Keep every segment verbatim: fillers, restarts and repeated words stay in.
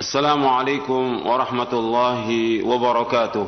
السلام عليكم ورحمة الله وبركاته.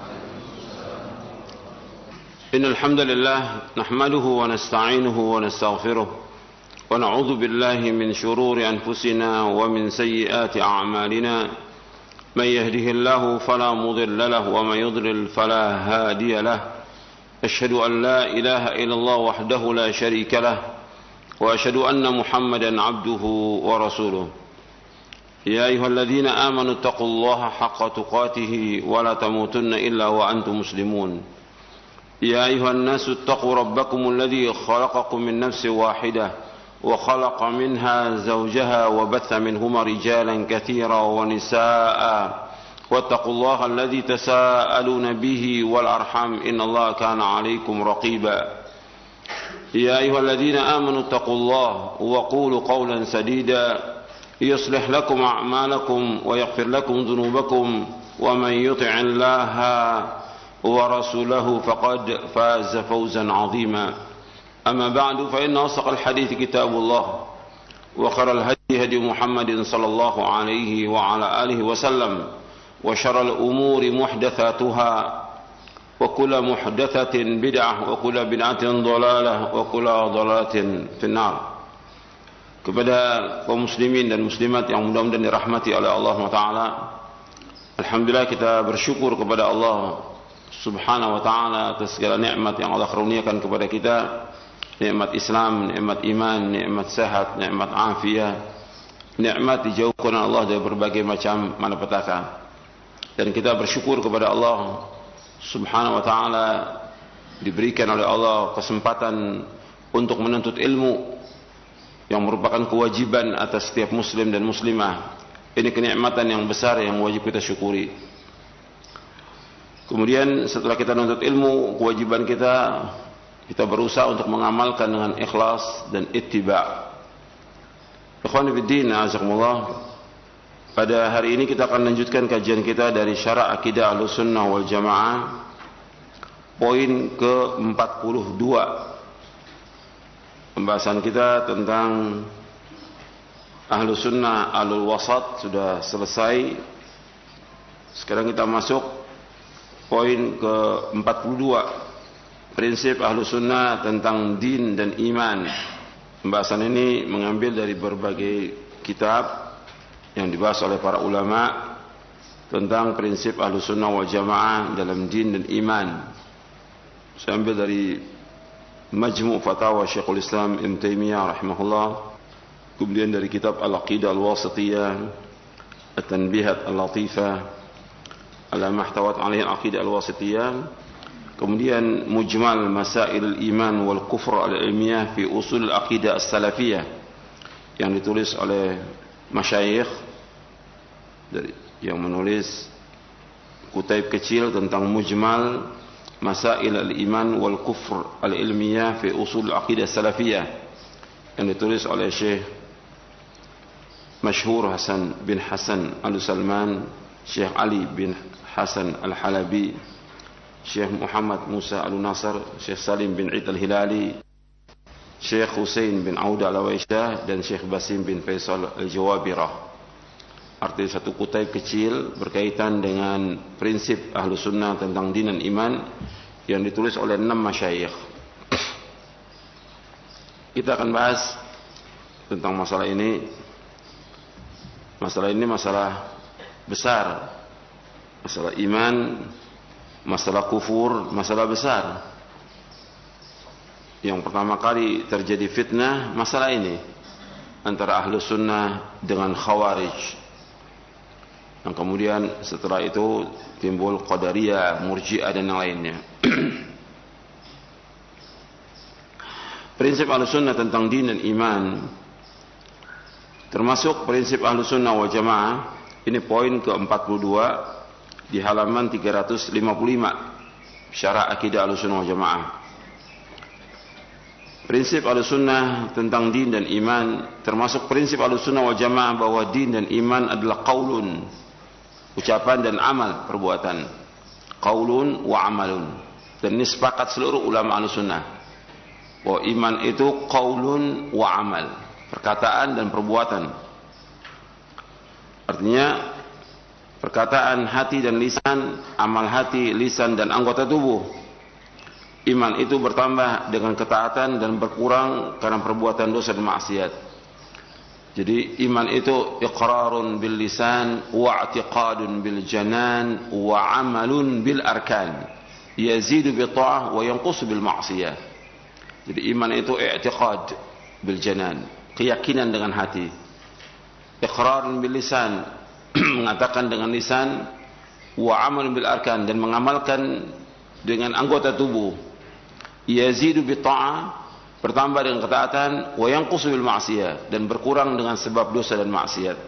إن الحمد لله نحمده ونستعينه ونستغفره ونعوذ بالله من شرور أنفسنا ومن سيئات أعمالنا. من يهده الله فلا مضل له ومن يضلل فلا هادي له. أشهد أن لا إله إلا الله وحده لا شريك له وأشهد أن محمدا عبده ورسوله. يا أيها الذين آمنوا اتقوا الله حق تقاته ولا تموتن إلا وأنتم مسلمون. يا أيها الناس اتقوا ربكم الذي خلقكم من نفس واحدة وخلق منها زوجها وبث منهما رجالا كثيرا ونساء واتقوا الله الذي تساءلون به والأرحام إن الله كان عليكم رقيبا. يا أيها الذين آمنوا اتقوا الله وقولوا قولا سديدا يصلح لكم أعمالكم ويغفر لكم ذنوبكم ومن يطع الله ورسوله فقد فاز فوزا عظيما. أما بعد فإن أصدق الحديث كتاب الله وخير الهدي هدي محمد صلى الله عليه وعلى آله وسلم وشر الأمور محدثاتها وكل محدثة بدعة وكل بدعة ضلالة وكل ضلالة في النار. Kepada kaum muslimin dan muslimat yang mudah-mudahan dirahmati oleh Allah Taala, alhamdulillah kita bersyukur kepada Allah Subhanahu wa taala atas segala nikmat yang Allah karuniakan kepada kita, nikmat Islam, nikmat iman, nikmat sehat, nikmat afiat, nikmat dijauhkan Allah dari berbagai macam malapetaka. Dan kita bersyukur kepada Allah Subhanahu wa taala diberikan oleh Allah kesempatan untuk menuntut ilmu yang merupakan kewajiban atas setiap muslim dan muslimah. Ini kenikmatan yang besar yang wajib kita syukuri. Kemudian setelah kita menuntut ilmu, kewajiban kita kita berusaha untuk mengamalkan dengan ikhlas dan ittiba'. Ikhwani fiddin, azakumullah. Pada hari ini kita akan lanjutkan kajian kita dari Syarah Aqidah Ahlussunnah wal Jamaah, poin ke empat puluh dua. Pembahasan kita tentang Ahlus Sunnah Ahlul Wasat sudah selesai. Sekarang kita masuk poin ke empat puluh dua, prinsip Ahlus Sunnah tentang din dan iman. Pembahasan ini mengambil dari berbagai kitab yang dibahas oleh para ulama tentang prinsip Ahlus Sunnah wal Jamaah dalam din dan iman. Saya ambil dari Majmu' Fatawa Syekhul Islam Ibn Taimiyah rahimahullah, kemudian dari kitab Al-Aqidah Al-Wasitiyah, At-Tanbihat Al-Latifah ala mahtawat alaihi Al-Aqidah Al-Wasitiyah, kemudian Mujmal Masail Al-Iman wal Kufr Al-Ilmiyah fi Usul Al-Aqidah As-Salafiyah yang ditulis oleh masyayikh dari yang menulis kutaib kecil tentang Mujmal Masail al-Iman wal Kufr al-Ilmiyah fi Usul Aqidah Salafiyah yang ditulis oleh Syekh Masyhur Hasan bin Hasan Al-Salman, Syekh Ali bin Hasan Al-Halabi, Syekh Muhammad Musa Al-Nasr, Syekh Salim bin Id Al-Hilali, Syekh Husain bin Auda Al-Waisyah dan Syekh Basim bin Faisal Al-Jawabirah. Arti satu kutaib kecil berkaitan dengan prinsip Ahlus Sunnah tentang din dan iman yang ditulis oleh enam masyayikh. Kita akan bahas tentang masalah ini. Masalah ini masalah besar. Masalah iman, masalah kufur, masalah besar. Yang pertama kali terjadi fitnah masalah ini antara Ahlus Sunnah dengan Khawarij. Dan kemudian setelah itu timbul Qadariyah, Murji'ah dan yang lainnya. Prinsip Ahlus-Sunnah tentang din dan iman, termasuk prinsip Ahlus-Sunnah wal Jamaah, ini poin ke empat puluh dua di halaman tiga ratus lima puluh lima, Syarah Aqidah Ahlus-Sunnah wal Jamaah. Prinsip Ahlus-Sunnah tentang din dan iman, termasuk prinsip Ahlus-Sunnah wal Jamaah bahwa din dan iman adalah qaulun, ucapan dan amal, perbuatan. Qaulun wa amalun. Dan ini sepakat seluruh ulama Ahlussunnah bahwa iman itu qaulun wa amal, perkataan dan perbuatan. Artinya perkataan hati dan lisan, amal hati, lisan dan anggota tubuh. Iman itu bertambah dengan ketaatan dan berkurang karena perbuatan dosa dan maksiat. Jadi iman itu iqrarun bil lisan wa i'tiqadun bil janan wa amalun bil arkan. Yazidu bi ta'ah wa yanqusu bil ma'siyah. Jadi iman itu i'tiqad bil janan, keyakinan dengan hati. Iqrarun bil lisan, mengatakan dengan lisan, wa amalun bil arkan, dan mengamalkan dengan anggota tubuh. Yazidu bi ta'ah, bertambah dengan ketaatan, wa yanqusu bil ma'siyah, dan berkurang dengan sebab dosa dan maksiat.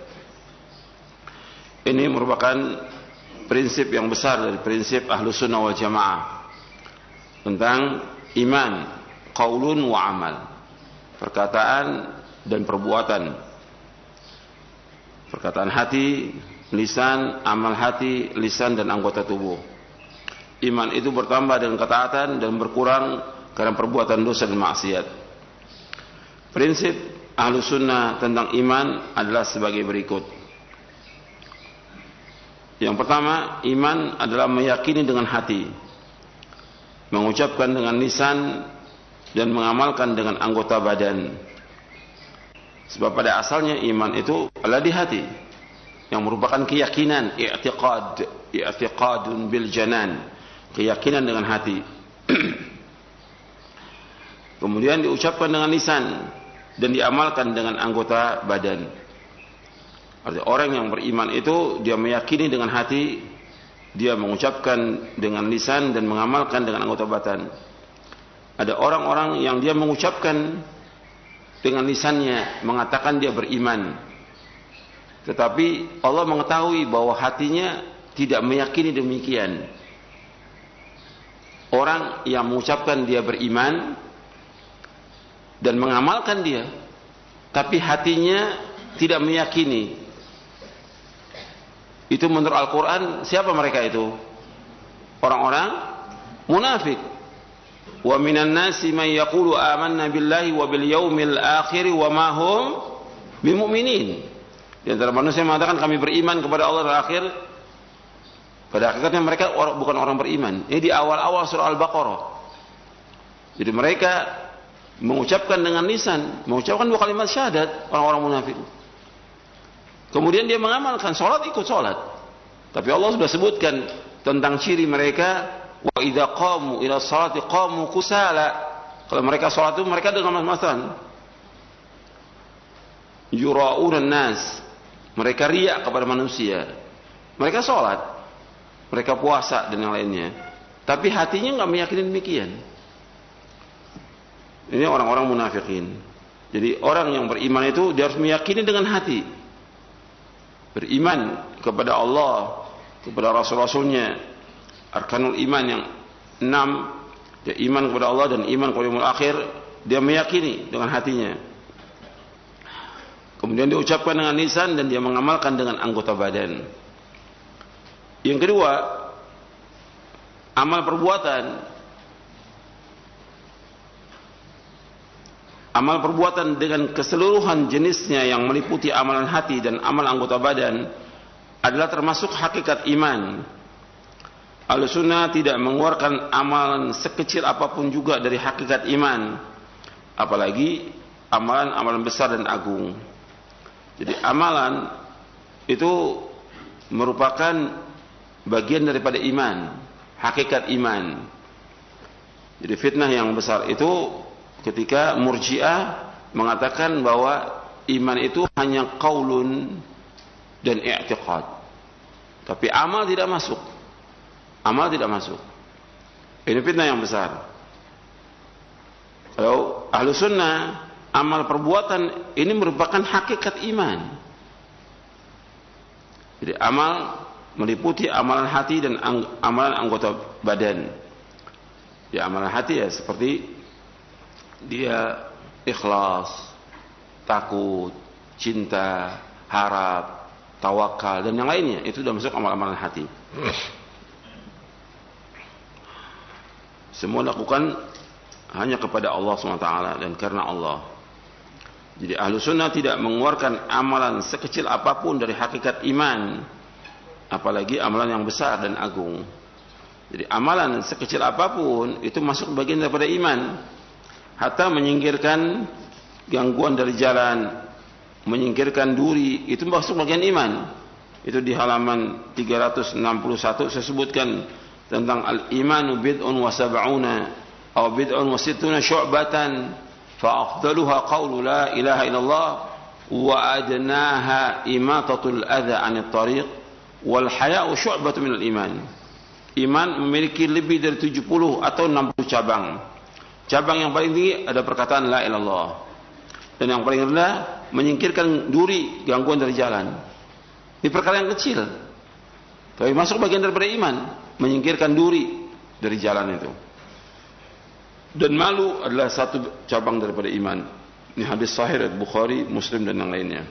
Ini merupakan prinsip yang besar dari prinsip Ahlus Sunnah wal Jamaah tentang iman, qaulun wa amal, perkataan dan perbuatan. Perkataan hati, lisan, amal hati, lisan dan anggota tubuh. Iman itu bertambah dengan ketaatan dan berkurang karena perbuatan dosa dan maksiat. Prinsip Ahlus Sunnah tentang iman adalah sebagai berikut. Yang pertama, iman adalah meyakini dengan hati, mengucapkan dengan lisan, dan mengamalkan dengan anggota badan. Sebab pada asalnya iman itu adalah di hati, yang merupakan keyakinan, i'tiqad, i'tiqadun bil janan, keyakinan dengan hati. Kemudian diucapkan dengan lisan dan diamalkan dengan anggota badan. Artinya orang yang beriman itu dia meyakini dengan hati, dia mengucapkan dengan lisan dan mengamalkan dengan anggota badan. Ada orang-orang yang dia mengucapkan dengan lisannya, mengatakan dia beriman, tetapi Allah mengetahui bahwa hatinya tidak meyakini demikian. Orang yang mengucapkan dia beriman dan mengamalkan dia, tapi hatinya tidak meyakini. Itu menurut Al-Quran, siapa mereka itu? Orang-orang munafik. Wa minan nasi man yaqulu amanna billahi wa bil yaumil akhir wa ma hum bimu'minin. Di antara manusia yang mengatakan kami beriman kepada Allah dan akhir, pada hakikatnya mereka bukan orang beriman. Ini di awal-awal surah Al-Baqarah. Jadi mereka mengucapkan dengan lisan, mengucapkan dua kalimat syahadat, orang-orang munafik. Kemudian dia mengamalkan salat, ikut salat. Tapi Allah sudah sebutkan tentang ciri mereka, wa idza qamu ila salati qamu kusala. Kalau mereka salat itu mereka dengan mas-masan. Yura'unan nas, mereka riak kepada manusia. Mereka salat, mereka puasa dan yang lainnya. Tapi hatinya enggak meyakini demikian. Ini orang-orang munafikin. Jadi orang yang beriman itu dia harus meyakini dengan hati. Beriman kepada Allah, kepada Rasul-Rasulnya, arkanul iman yang enam, dia iman kepada Allah dan iman kepada yaumil akhir, dia meyakini dengan hatinya. Kemudian dia ucapkan dengan lisan dan dia mengamalkan dengan anggota badan. Yang kedua, amal perbuatan. Amal perbuatan dengan keseluruhan jenisnya yang meliputi amalan hati dan amal anggota badan adalah termasuk hakikat iman. Ahlussunnah tidak mengeluarkan amalan sekecil apapun juga dari hakikat iman, apalagi amalan-amalan besar dan agung. Jadi amalan itu merupakan bagian daripada iman, hakikat iman. Jadi fitnah yang besar itu ketika Murji'ah mengatakan bahwa iman itu hanya qaulun dan i'tiqad, tapi amal tidak masuk. Amal tidak masuk. Ini fitnah yang besar. Kalau Ahlus Sunnah, amal perbuatan ini merupakan hakikat iman. Jadi amal meliputi amalan hati dan amalan anggota badan. Ya, amalan hati ya seperti dia ikhlas, takut, cinta, harap, tawakal dan yang lainnya, itu sudah masuk amal-amalan hati. Semua lakukan hanya kepada Allah subhanahu wa taala dan karena Allah. Jadi ahlu sunnah tidak mengeluarkan amalan sekecil apapun dari hakikat iman, apalagi amalan yang besar dan agung. Jadi amalan sekecil apapun itu masuk bagian daripada iman, hatta menyingkirkan gangguan dari jalan, menyingkirkan duri, itu masuk bagian iman. Itu di halaman tiga ratus enam puluh satu saya sebutkan tentang al-imanu bid'un wa sab'una atau bid'un wa sittuna syu'batan fa afdaluha qawlu la ilaha illallah wa adnaha imatatul adha 'anil tariq wal haya'u syu'batun minal iman. Iman memiliki lebih dari tujuh puluh atau enam puluh cabang. Cabang yang paling tinggi ada perkataan la ilaha illallah. Dan yang paling rendah menyingkirkan duri, gangguan dari jalan. Ini perkara yang kecil, tapi masuk bagian daripada iman, menyingkirkan duri dari jalan itu. Dan malu adalah satu cabang daripada iman. Ini hadis sahih dari Bukhari, Muslim dan yang lainnya.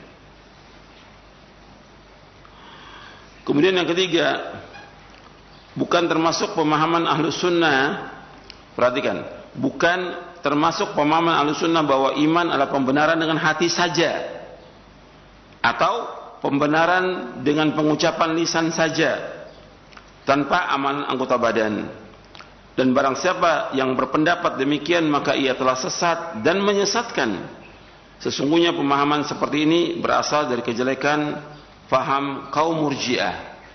Kemudian yang ketiga, bukan termasuk pemahaman ahlu sunnah. Perhatikan, bukan termasuk pemahaman ahlu sunnah bahwa iman adalah pembenaran dengan hati saja, atau pembenaran dengan pengucapan lisan saja tanpa amalan anggota badan. Dan barang siapa yang berpendapat demikian, maka ia telah sesat dan menyesatkan. Sesungguhnya pemahaman seperti ini berasal dari kejelekan faham kaum Murji'ah.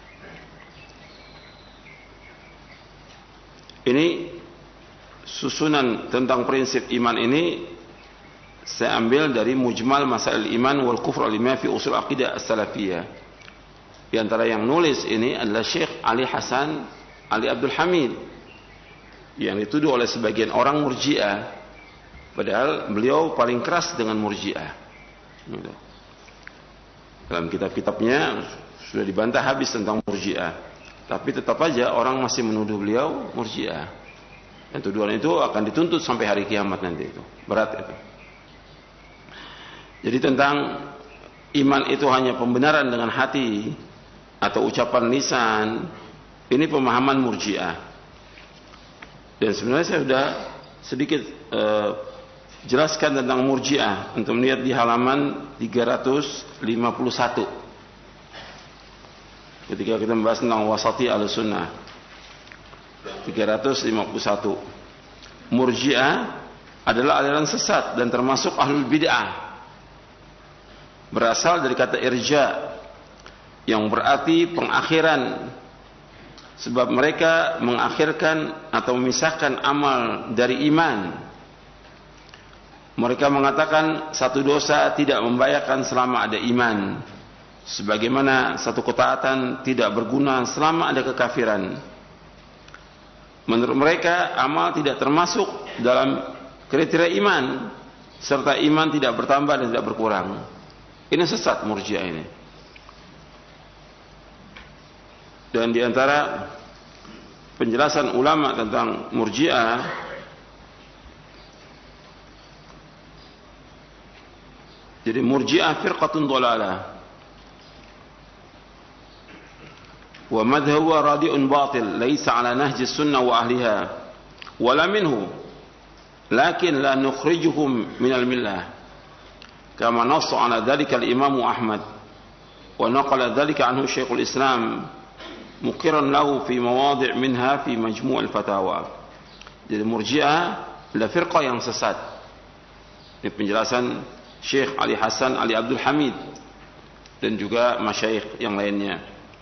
Ini susunan tentang prinsip iman ini saya ambil dari Mujmal Masail Iman wal Kufr al-Iman fi Usul Aqidah As-Salafiyah. Di antara yang nulis ini adalah Syekh Ali Hasan Ali Abdul Hamid, yang dituduh oleh sebagian orang Murji'ah, padahal beliau paling keras dengan Murji'ah. Dalam kitab-kitabnya sudah dibantah habis tentang Murji'ah, tapi tetap aja orang masih menuduh beliau Murji'ah. Dan tuduhan itu akan dituntut sampai hari kiamat nanti. Itu berat itu. Jadi tentang iman itu hanya pembenaran dengan hati atau ucapan lisan, ini pemahaman Murji'ah. Dan sebenarnya saya sudah sedikit uh, jelaskan tentang Murji'ah untuk melihat di halaman tiga ratus lima puluh satu. Ketika kita membahas tentang wasati al-sunnah tiga ratus lima puluh satu. Murji'ah adalah aliran sesat dan termasuk ahlul bid'ah. Berasal dari kata irja yang berarti pengakhiran, sebab mereka mengakhirkan atau memisahkan amal dari iman. Mereka mengatakan satu dosa tidak membahayakan selama ada iman, sebagaimana satu ketaatan tidak berguna selama ada kekafiran. Menurut mereka amal tidak termasuk dalam kriteria iman, serta iman tidak bertambah dan tidak berkurang. Ini sesat Murji'ah ini. Dan di antara penjelasan ulama tentang Murji'ah, jadi Murji'ah firqatun dhalalah wa madhhabu radi'un batil laysa ala nahji sunnah wa ahliha wala minhu lakin la nukhrijuhum minal millah kama nassa ala dhalika al-imam Ahmad wa naqala dhalika anhu Syekhul Islam muqiran lahu fi mawadhi' minha fi majmu' al-fatawa. Jadi Murji'ah adalah firqah yang sesat. Ini penjelasan Syekh Ali Hasan Ali Abdul Hamid dan juga masyayikh yang lainnya.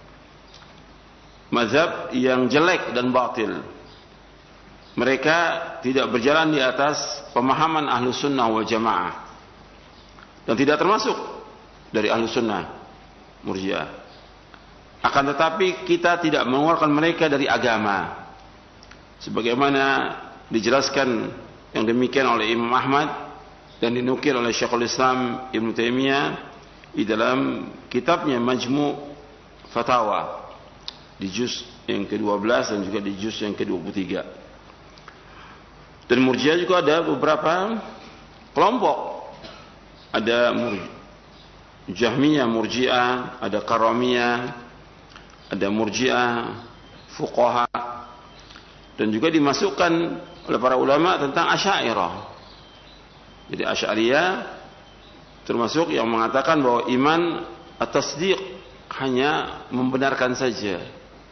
Mazhab yang jelek dan batil. Mereka tidak berjalan di atas pemahaman ahlu sunnah wal jamaah, dan tidak termasuk dari ahlu sunnah Murji'ah. Akan tetapi kita tidak mengeluarkan mereka dari agama, sebagaimana dijelaskan yang demikian oleh Imam Ahmad dan dinukil oleh Syekhul Islam Ibn Taimiyah di dalam kitabnya Majmu' Fatawa di juz yang kedua belas dan juga di juz yang kedua puluh tiga. Dan Murji'ah juga ada beberapa kelompok. Ada Jahmiyah Murji'ah, ada Karamiyah, ada Murji'ah Fuqaha, dan juga dimasukkan oleh para ulama tentang Asy'ariyah. Jadi Asy'ariyah termasuk yang mengatakan bahwa iman at-tasdiq hanya membenarkan saja.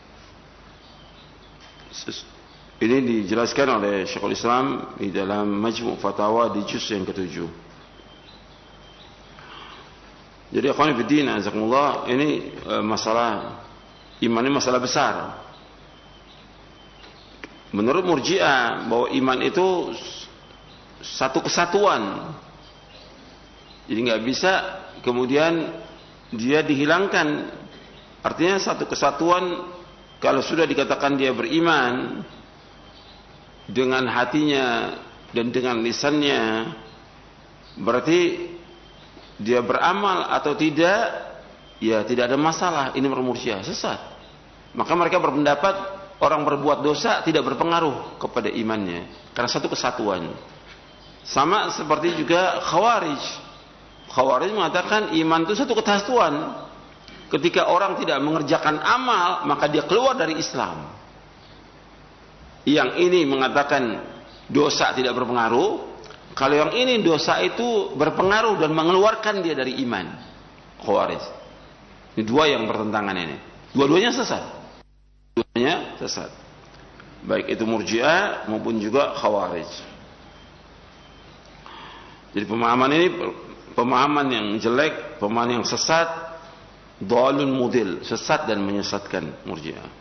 Ini dijelaskan oleh Syekhul Islam di dalam Majmu' Fatawa di juz yang ketujuh. Jadi akhwani fiddin azakumullah, ini e, masalah iman ini masalah besar. Menurut Murji'ah bahwa iman itu satu kesatuan. Jadi nggak bisa kemudian dia dihilangkan. Artinya satu kesatuan kalau sudah dikatakan dia beriman dengan hatinya dan dengan lisannya, berarti dia beramal atau tidak, ya tidak ada masalah. Ini Murji'ah sesat. Maka mereka berpendapat orang berbuat dosa tidak berpengaruh kepada imannya karena satu kesatuan. Sama seperti juga Khawarij. Khawarij mengatakan iman itu satu kesatuan. Ketika orang tidak mengerjakan amal, maka dia keluar dari Islam. Yang ini mengatakan dosa tidak berpengaruh. Kalau yang ini dosa itu berpengaruh dan mengeluarkan dia dari iman. Khawarij. Ini dua yang bertentangan ini. Dua-duanya sesat. Dua-duanya sesat. Baik itu Murji'ah maupun juga Khawarij. Jadi pemahaman ini pemahaman yang jelek, pemahaman yang sesat, dhalun mudil, sesat dan menyesatkan Murji'ah.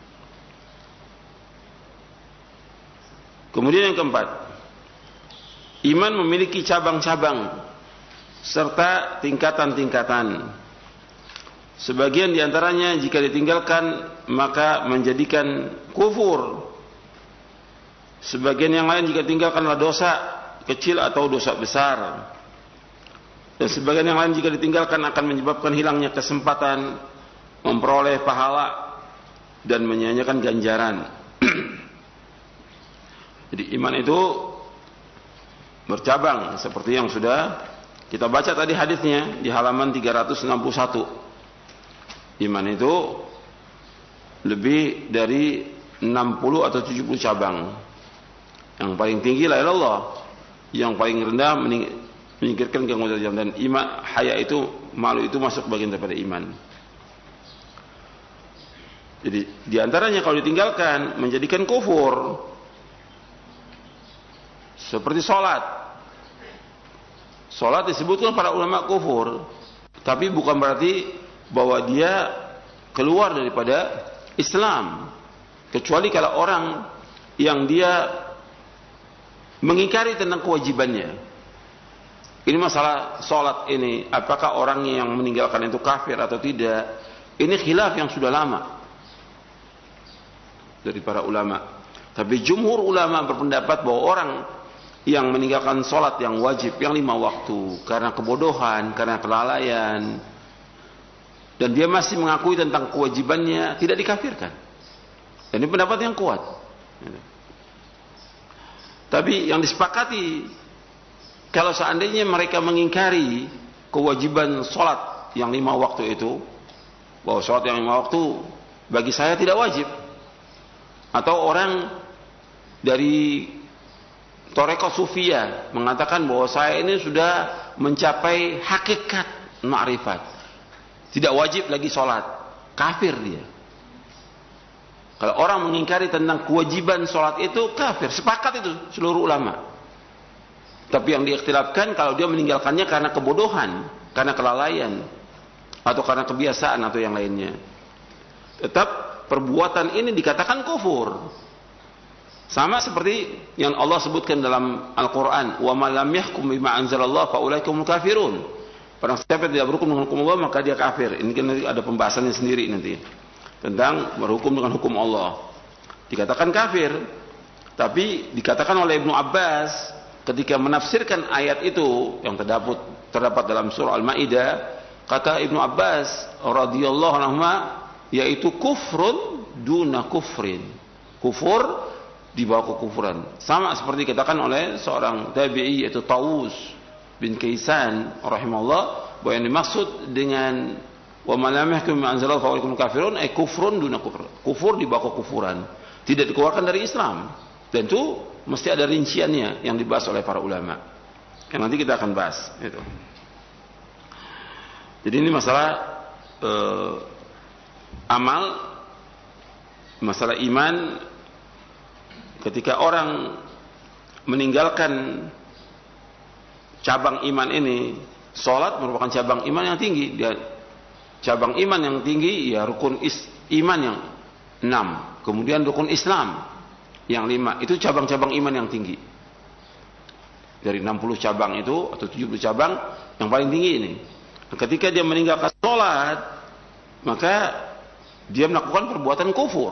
Kemudian yang keempat, iman memiliki cabang-cabang serta tingkatan-tingkatan. Sebagian diantaranya jika ditinggalkan maka menjadikan kufur. Sebagian yang lain jika ditinggalkanlah dosa kecil atau dosa besar. Dan sebagian yang lain jika ditinggalkan akan menyebabkan hilangnya kesempatan memperoleh pahala dan menyia-nyiakan ganjaran. Jadi iman itu bercabang seperti yang sudah kita baca tadi hadisnya di halaman tiga ratus enam puluh satu. Iman itu lebih dari enam puluh atau tujuh puluh cabang. Yang paling tinggi la ilaha illallah, yang paling rendah menyingkirkan kemudaratan, dan iman haya itu, malu itu masuk bagian daripada iman. Jadi diantaranya kalau ditinggalkan menjadikan kufur. Seperti sholat. Sholat disebutkan para ulama kufur, tapi bukan berarti bahwa dia keluar daripada Islam, kecuali kalau orang yang dia mengingkari tentang kewajibannya. Ini masalah sholat ini, apakah orang yang meninggalkan itu kafir atau tidak? Ini khilaf yang sudah lama dari para ulama. Tapi jumhur ulama berpendapat bahwa orang yang meninggalkan sholat yang wajib, yang lima waktu, karena kebodohan, karena kelalaian, dan dia masih mengakui tentang kewajibannya, tidak dikafirkan. Dan ini pendapat yang kuat. Tapi yang disepakati, kalau seandainya mereka mengingkari kewajiban sholat yang lima waktu itu, bahwa sholat yang lima waktu bagi saya tidak wajib, atau orang dari Toreko Sufia mengatakan bahwa saya ini sudah mencapai hakikat ma'rifat, tidak wajib lagi sholat, kafir dia. Kalau orang mengingkari tentang kewajiban sholat itu kafir, sepakat itu seluruh ulama. Tapi yang diikhtilafkan kalau dia meninggalkannya karena kebodohan, karena kelalaian, atau karena kebiasaan atau yang lainnya. Tetap perbuatan ini dikatakan kufur. Sama seperti yang Allah sebutkan dalam Al-Quran, wa man lam yahkum bima anzalallah fa ulaika humul kafirun. Barang siapa yang tidak berhukum dengan hukum Allah maka dia kafir. Ini kan nanti ada pembahasannya sendiri nanti tentang berhukum dengan hukum Allah. Dikatakan kafir, tapi dikatakan oleh Ibnu Abbas ketika menafsirkan ayat itu yang terdapat terdapat dalam surah Al-Maidah, kata Ibnu Abbas radhiyallahu anhu, yaitu kufrun duna kufrin, kufur di bawah kekufuran. Sama seperti dikatakan oleh seorang tabi'i yaitu Tawus bin Kaisan rahimahullah, bahwa yang dimaksud dengan wa man lam yahkum bima anzalallahu fa ulaikum kafirun ay kufrun duna kufr, kufur di bawah kekufuran, tidak dikeluarkan dari Islam. Dan itu mesti ada rinciannya yang dibahas oleh para ulama, yang nanti kita akan bahas itu. Jadi ini masalah eh, amal, masalah iman. Ketika orang meninggalkan cabang iman ini, sholat merupakan cabang iman yang tinggi. Dia cabang iman yang tinggi, ya rukun is, iman yang enam, kemudian rukun Islam yang lima. Itu cabang-cabang iman yang tinggi. Dari enam puluh cabang itu atau tujuh puluh cabang, yang paling tinggi ini. Ketika dia meninggalkan sholat, maka dia melakukan perbuatan kufur.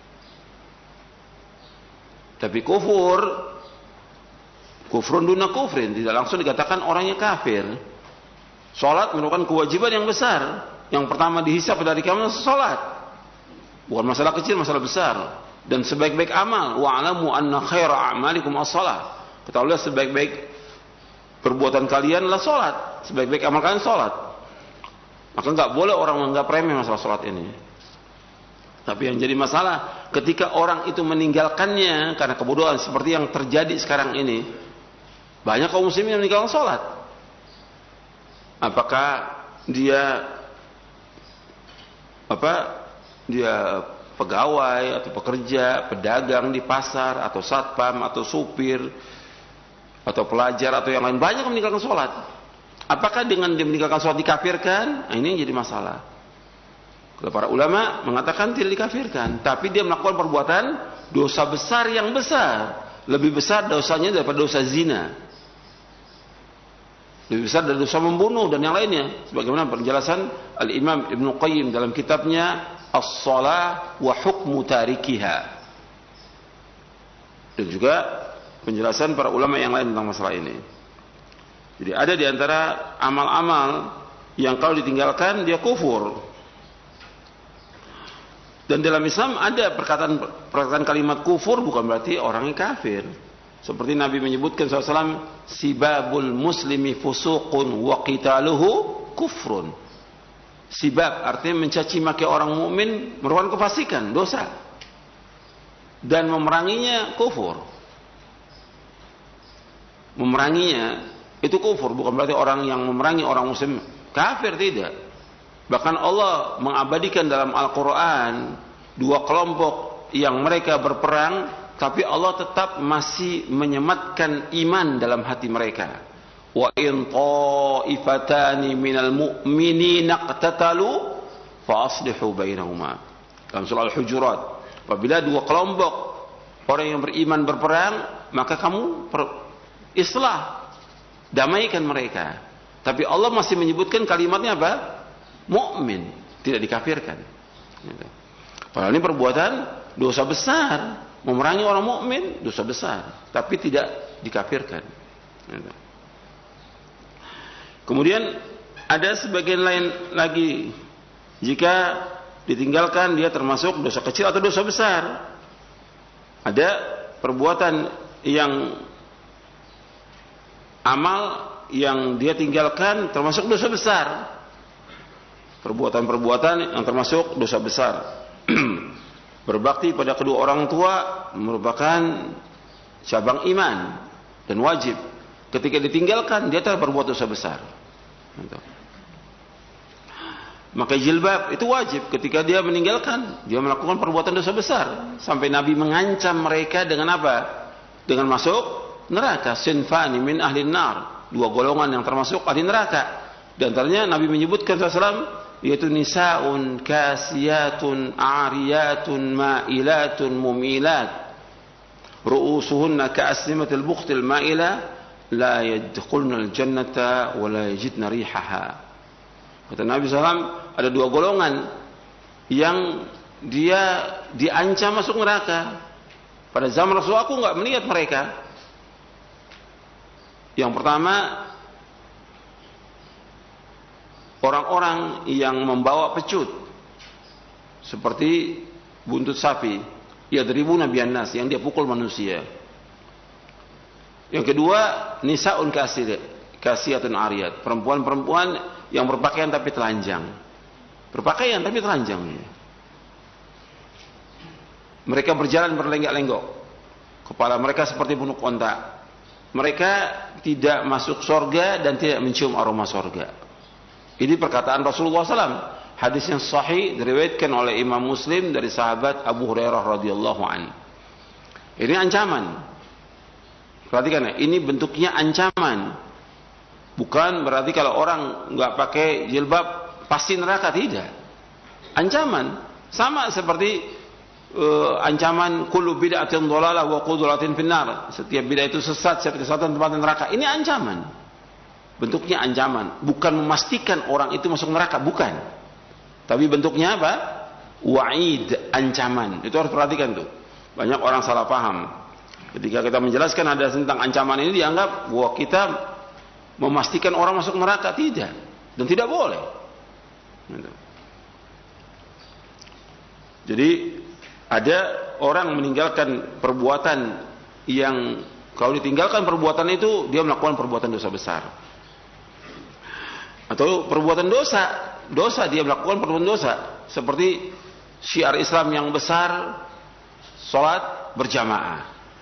Tapi kufur, kufrun duna kufrin, tidak langsung dikatakan orangnya kafir. Sholat merupakan kewajiban yang besar. Yang pertama dihisab dari kamu sholat. Bukan masalah kecil, masalah besar. Dan sebaik-baik amal, wa'alamu anna khaira a'malikum as-sholat. Ketahuilah sebaik-baik perbuatan kalian adalah sholat. Sebaik-baik amal kalian sholat. Maka nggak boleh orang menganggap remeh masalah sholat ini. Tapi yang jadi masalah ketika orang itu meninggalkannya karena kebodohan seperti yang terjadi sekarang ini. Banyak kaum muslimin yang meninggalkan sholat. Apakah dia apa? Dia pegawai atau pekerja, pedagang di pasar atau satpam atau supir atau pelajar atau yang lain, banyak yang meninggalkan sholat. Apakah dengan dia meninggalkan sholat dikafirkan? Nah, ini yang jadi masalah. Kalau para ulama mengatakan tidak dikafirkan, tapi dia melakukan perbuatan dosa besar yang besar, lebih besar dosanya daripada dosa zina, lebih besar dari dosa membunuh dan yang lainnya. Sebagaimana penjelasan Al-Imam Ibnu Qayyim dalam kitabnya As-Shalah wa Hukmu Tarikiha, dan juga penjelasan para ulama yang lain tentang masalah ini. Jadi ada di antara amal-amal yang kalau ditinggalkan dia kufur. Dan dalam Islam ada perkataan perkataan kalimat kufur bukan berarti orangnya kafir. Seperti Nabi menyebutkan shallallahu alaihi wasallam, sibabul muslimi fusuqun wa qitaluhu kufrun. Sibab artinya mencaci maki orang mukmin merupakan kefasikan, dosa. Dan memeranginya kufur. Memeranginya itu kufur, bukan berarti orang yang memerangi orang muslim kafir, tidak. Bahkan Allah mengabadikan dalam Al-Quran dua kelompok yang mereka berperang, tapi Allah tetap masih menyematkan iman dalam hati mereka. Wa in ta'ifatani minal mu'minina iqtatalu fa aslihu bainahuma. Dalam surah Al-Hujurat, apabila dua kelompok orang yang beriman berperang, maka kamu per islah, damaikan mereka. Tapi Allah masih menyebutkan kalimatnya apa? Mukmin, tidak dikafirkan. Padahal ini perbuatan dosa besar, memerangi orang mukmin dosa besar, tapi tidak dikafirkan. Kemudian ada sebagian lain lagi, jika ditinggalkan dia termasuk dosa kecil atau dosa besar. Ada perbuatan yang amal yang dia tinggalkan termasuk dosa besar. Perbuatan-perbuatan yang termasuk dosa besar. Berbakti pada kedua orang tua merupakan cabang iman dan wajib. Ketika ditinggalkan dia telah berbuat dosa besar. Maka jilbab itu wajib. Ketika dia meninggalkan, dia melakukan perbuatan dosa besar. Sampai Nabi mengancam mereka dengan apa? Dengan masuk neraka. Sinfani min ahli nar, dua golongan yang termasuk ahli neraka. Dan antaranya Nabi menyebutkan sallallahu alaihi wasallam, yaitu nisaun kasiyatun ariyatun ma'ilatun mumilat ru'usuhunna ka'asnimatil bukhtil ma'ila la yadkhulnal jannata wa la yajidna rihaha. Kata Nabi sallallahu alaihi wasallam, ada dua golongan yang dia diancam masuk neraka. Pada zaman Rasul aku enggak melihat mereka. Yang pertama, orang-orang yang membawa pecut seperti buntut sapi, yadribuna bihan nas, yang dia pukul manusia. Yang kedua, nisaun kasir, kasiyatun ariyat, perempuan-perempuan yang berpakaian tapi telanjang. Berpakaian tapi telanjang. Mereka berjalan berlenggak-lenggok. Kepala mereka seperti punuk onta. Mereka tidak masuk surga dan tidak mencium aroma surga. Ini perkataan Rasulullah shallallahu alaihi wasallam. Hadis yang sahih diriwayatkan oleh Imam Muslim dari sahabat Abu Hurairah radhiyallahu anhu. Ini ancaman. Perhatikan ya, ini bentuknya ancaman. Bukan berarti kalau orang nggak pakai jilbab pasti neraka, tidak. Ancaman sama seperti uh, ancaman kullu bid'atin dhalalah wa qudulatin finnar. Setiap bid'ah itu sesat, setiap kesesatan tempat neraka. Ini ancaman. Bentuknya ancaman, bukan memastikan orang itu masuk neraka, bukan. Tapi bentuknya apa? Wa'id, ancaman. Itu harus perhatikan tuh. Banyak orang salah paham. Ketika kita menjelaskan ada tentang ancaman ini, dianggap bahwa kita memastikan orang masuk neraka. Tidak. Dan tidak boleh. Jadi ada orang meninggalkan perbuatan yang kalau ditinggalkan perbuatan itu, dia melakukan perbuatan dosa besar. Atau perbuatan dosa, dosa dia melakukan perbuatan dosa, seperti syiar Islam yang besar, sholat berjamaah.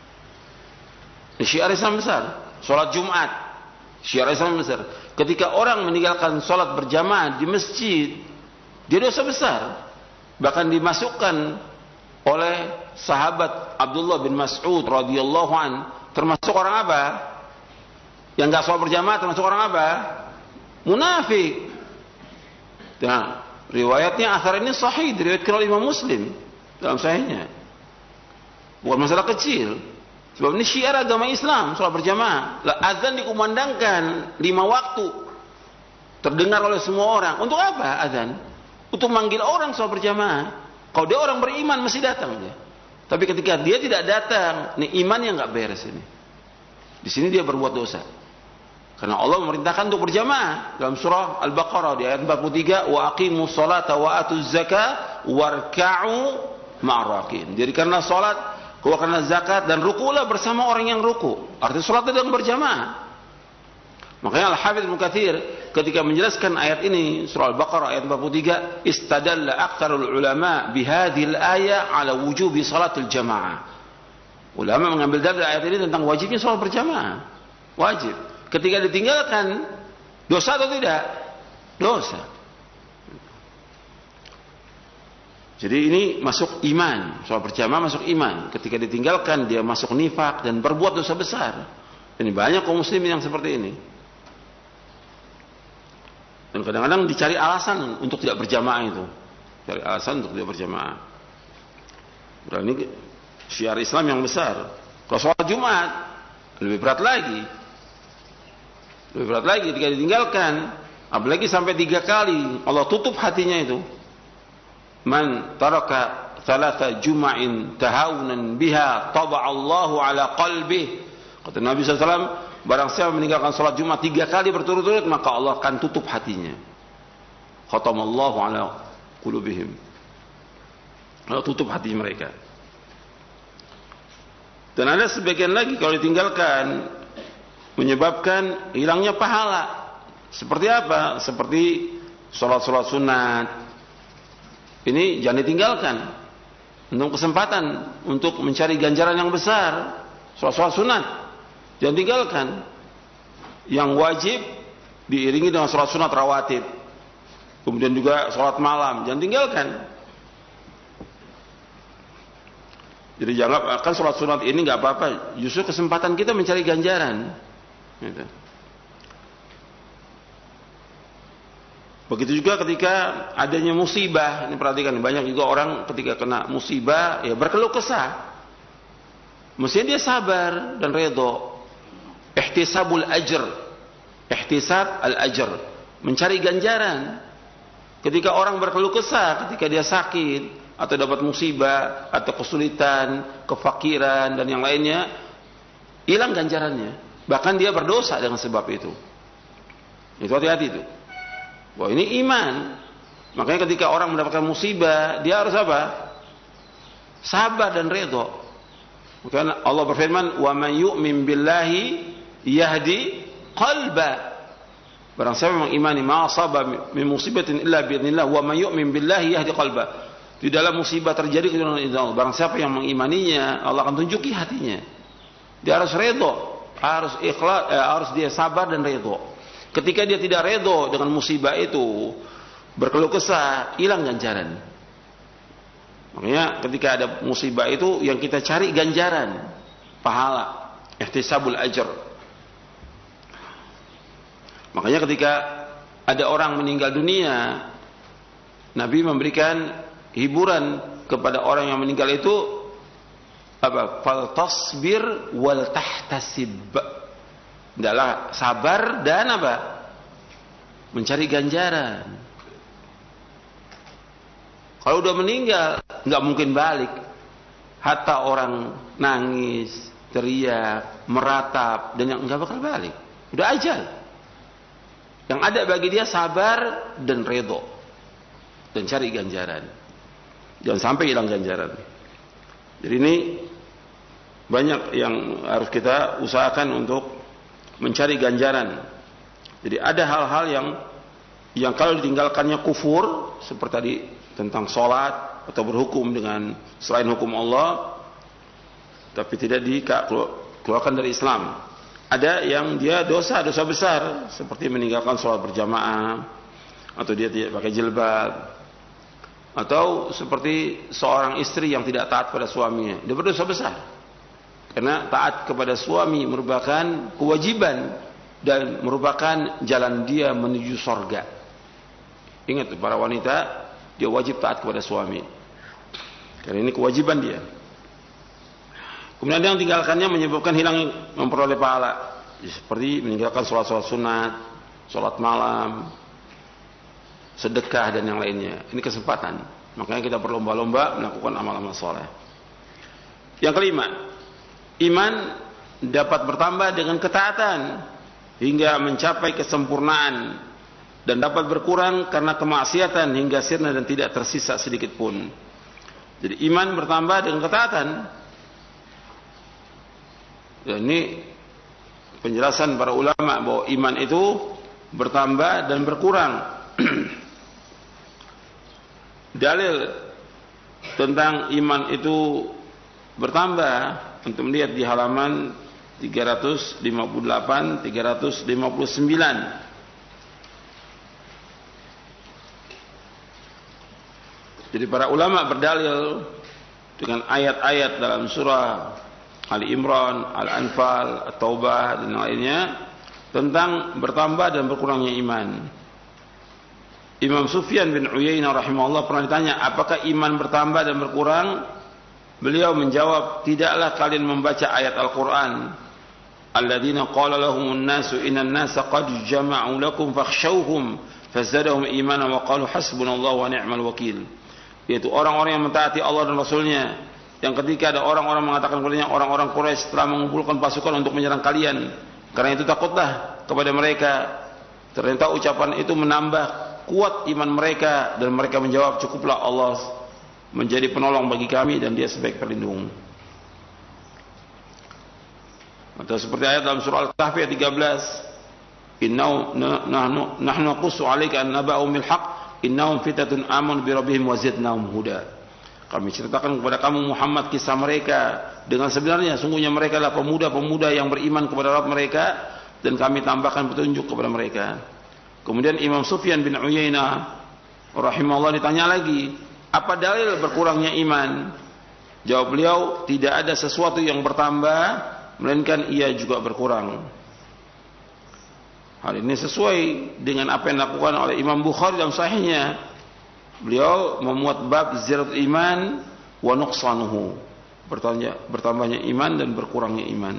Syiar Islam besar, sholat Jumat, syiar Islam besar. Ketika orang meninggalkan sholat berjamaah di masjid, dia dosa besar. Bahkan dimasukkan oleh sahabat Abdullah bin Mas'ud radhiyallahu an, termasuk orang apa? Yang nggak sholat berjamaah termasuk orang apa? Munafik. Nah, riwayatnya akhir ini sahih diriwayatkan oleh Imam Muslim dalam sahihnya. Bukan masalah kecil. Sebab ini syiar agama Islam, sholat berjamaah. Azan dikumandangkan lima waktu, terdengar oleh semua orang. Untuk apa azan? Untuk manggil orang sholat berjamaah. Kalau dia orang beriman mesti datang dia. Tapi ketika dia tidak datang, ini imannya nggak beres ini. Di sini dia berbuat dosa. Karena Allah memerintahkan untuk berjamaah dalam surah Al-Baqarah di ayat empat puluh tiga, wa aqimus sholata wa atuz zakah warka'u ma'arrakin. Jadi karena salat, karena zakat dan rukulah bersama orang yang ruku. Artinya salat itu berjamaah. Makanya Al-Hafidz Ibnu Katsir ketika menjelaskan ayat ini surah Al-Baqarah ayat empat puluh tiga, istadalla aktsarul ulama bihadhil ayat ala wujubi salatul jamaah. Ulama mengambil dalil ayat ini tentang wajibnya salat berjamaah. Wajib. Ketika ditinggalkan, dosa atau tidak? Dosa. Jadi ini masuk iman. Soal berjamaah masuk iman. Ketika ditinggalkan, dia masuk nifak dan berbuat dosa besar. Ini banyak kaum muslimin yang seperti ini. Dan kadang-kadang dicari alasan untuk tidak berjamaah itu. Cari alasan untuk tidak berjamaah. Dan ini syiar Islam yang besar. Kalau sholat Jumat, lebih berat lagi. Lebih berat lagi ketika ditinggalkan, apalagi sampai tiga kali Allah tutup hatinya itu. Man taraka thalatha juma'in tahawunan biha taba'allahu ala qalbih. Kata Nabi sallallahu alaihi wasallam, barang siapa meninggalkan salat Jumat tiga kali berturut-turut, maka Allah akan tutup hatinya. Khatamallahu ala qulubihim. Allah tutup hati mereka. Dan ada sebagian lagi kalau ditinggalkan menyebabkan hilangnya pahala. Seperti apa? Seperti sholat-sholat sunat. Ini jangan ditinggalkan. Untuk kesempatan untuk mencari ganjaran yang besar. Sholat-sholat sunat jangan tinggalkan. Yang wajib diiringi dengan sholat sunat rawatib. Kemudian juga sholat malam jangan tinggalkan. Jadi jangan kan sholat sunat ini nggak apa-apa. Justru kesempatan kita mencari ganjaran. Gitu. Begitu juga ketika adanya musibah, ini perhatikan, banyak juga orang ketika kena musibah ya berkeluh kesah. Mestinya dia sabar dan redha. Ihtisabul ajr, ihtisab al ajr, mencari ganjaran. Ketika orang berkeluh kesah, ketika dia sakit atau dapat musibah atau kesulitan, kefakiran dan yang lainnya, hilang ganjarannya. Bahkan dia berdosa dengan sebab itu. Itu hati-hati itu. Wah, ini iman. Makanya ketika orang mendapatkan musibah, dia harus apa? Sabar dan redha. Karena Allah berfirman, "Wa man yu'min billahi yahdi qalba." Barang siapa mengimani ma asaba min musibatin illa bi idznillah wa man yu'min billahi yahdi qalba. Di dalam musibah terjadi dengan izin Allah. Barang siapa yang mengimaninya, Allah akan tunjuki hatinya. Dia harus redha. Harus ikhlas, eh, harus dia sabar dan redha. Ketika dia tidak redho dengan musibah itu, berkeluh kesah, hilang ganjaran. Makanya ketika ada musibah itu yang kita cari ganjaran, pahala, ihtisabul ajr. Makanya ketika ada orang meninggal dunia, Nabi memberikan hiburan kepada orang yang meninggal itu apa? Fal tasbir wal tahtasib. Adalah sabar dan apa? Mencari ganjaran. Kalau udah meninggal, nggak mungkin balik. Hatta orang nangis, teriak, meratap, dan yang nggak bakal balik. Udah ajal. Yang ada bagi dia sabar dan redho, dan cari ganjaran. Jangan sampai hilang ganjaran. Jadi ini banyak yang harus kita usahakan untuk mencari ganjaran. Jadi ada hal-hal yang yang kalau ditinggalkannya kufur, seperti tadi tentang sholat atau berhukum dengan selain hukum Allah, tapi tidak dikeluarkan dari Islam. Ada yang dia dosa dosa besar, seperti meninggalkan sholat berjamaah, atau dia tidak pakai jilbab, atau seperti seorang istri yang tidak taat pada suaminya, dia berdosa besar. Karena taat kepada suami merupakan kewajiban dan merupakan jalan dia menuju sorga. Ingat para wanita, dia wajib taat kepada suami. Karena ini kewajiban dia. Kemudian yang tinggalkannya menyebabkan hilang memperoleh pahala. Seperti meninggalkan sholat-sholat sunat, sholat malam, sedekah dan yang lainnya. Ini kesempatan. Makanya kita berlomba-lomba melakukan amal-amal soleh. Yang kelima, iman dapat bertambah dengan ketaatan hingga mencapai kesempurnaan, dan dapat berkurang karena kemaksiatan hingga sirna dan tidak tersisa sedikit pun. Jadi iman bertambah dengan ketaatan. Dan ini penjelasan para ulama bahwa iman itu bertambah dan berkurang. Dalil tentang iman itu bertambah untuk melihat di halaman tiga ratus lima puluh delapan tiga ratus lima puluh sembilan. Jadi para ulama berdalil dengan ayat-ayat dalam surah Ali Imran, Al-Anfal, At-Taubah dan lainnya tentang bertambah dan berkurangnya iman. Imam Sufyan bin Uyainah rahimahullah pernah ditanya, apakah iman bertambah dan berkurang? Beliau menjawab, tidaklah kalian membaca ayat Al-Quran, alladzina qala lahumun nasu innan nasa qad jama'u lakum fakhshawhum fazadahum imanan wa qalu hasbunallahu wa ni'mal wakil. Yaitu orang-orang yang mentaati Allah dan Rasulnya, yang ketika ada orang-orang mengatakan kepadanya, orang-orang Quraisy telah mengumpulkan pasukan untuk menyerang kalian, karena itu takutlah kepada mereka. Ternyata ucapan itu menambah kuat iman mereka, dan mereka menjawab, cukuplah Allah menjadi penolong bagi kami dan dia sebaik pelindung. Atau seperti ayat dalam surah Al-Kahfi ayat tiga belas, Innahu nahnu nahnu naqussu 'alaika an naba'u bil haqq innahum fitatun amanu bi rabbihim wa zidnahum huda. Kami ceritakan kepada kamu Muhammad kisah mereka dengan sebenarnya, sungguhnya mereka adalah pemuda-pemuda yang beriman kepada Rabb mereka, dan kami tambahkan petunjuk kepada mereka. Kemudian Imam Sufyan bin Uyainah rahimahullah ditanya lagi, apa dalil berkurangnya iman? Jawab beliau, tidak ada sesuatu yang bertambah melainkan ia juga berkurang. Hal ini sesuai dengan apa yang dilakukan oleh Imam Bukhari dalam sahihnya. Beliau memuat bab ziyaratul iman wa nuqsanuhu, bertambahnya iman dan berkurangnya iman.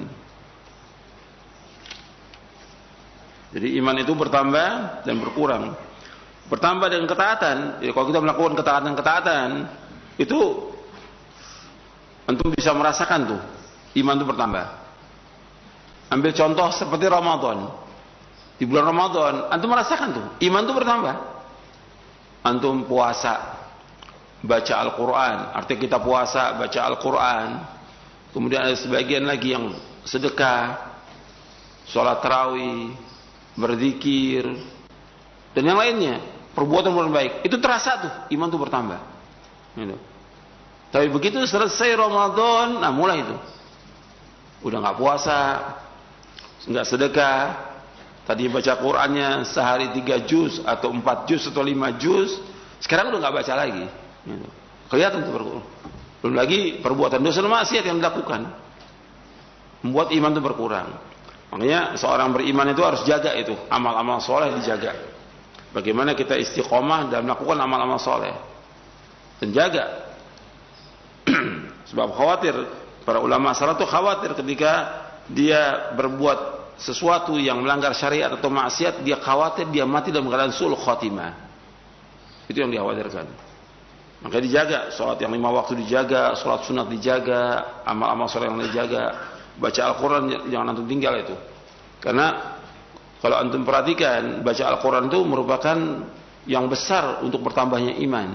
Jadi iman itu bertambah dan berkurang. Bertambah dengan ketaatan. Jadi kalau kita melakukan ketaatan-ketaatan, itu antum bisa merasakan tuh iman itu bertambah. Ambil contoh seperti Ramadan. Di bulan Ramadan antum merasakan tuh iman itu bertambah. Antum puasa, baca Al-Quran, artinya kita puasa, baca Al-Quran. Kemudian ada sebagian lagi yang sedekah, sholat tarawih, berzikir, dan yang lainnya, perbuatan-perbuatan baik. Itu terasa tuh, iman tuh bertambah. Gitu. Tapi begitu selesai Ramadan, nah mulai itu, udah nggak puasa, nggak sedekah, Tadi baca Qur'annya sehari tiga juz atau empat juz atau lima juz, sekarang udah nggak baca lagi. Gitu. Kelihatan itu berkurang. Belum lagi perbuatan dosa dan maksiat yang dilakukan, membuat iman itu berkurang. Makanya seorang beriman itu harus jaga itu, amal-amal soleh dijaga. Bagaimana kita istiqomah dan melakukan amal-amal soleh dan jaga. Sebab khawatir, para ulama salaf itu khawatir ketika dia berbuat sesuatu yang melanggar syariat atau maksiat, dia khawatir dia mati dalam keadaan sul khatimah. Itu yang dikhawatirkan. Maka dijaga, sholat yang lima waktu dijaga, sholat sunat dijaga, amal-amal soleh yang dijaga, baca Al-Quran jangan antum tinggal itu. Karena kalau antum perhatikan, baca Al-Quran itu merupakan yang besar untuk bertambahnya iman.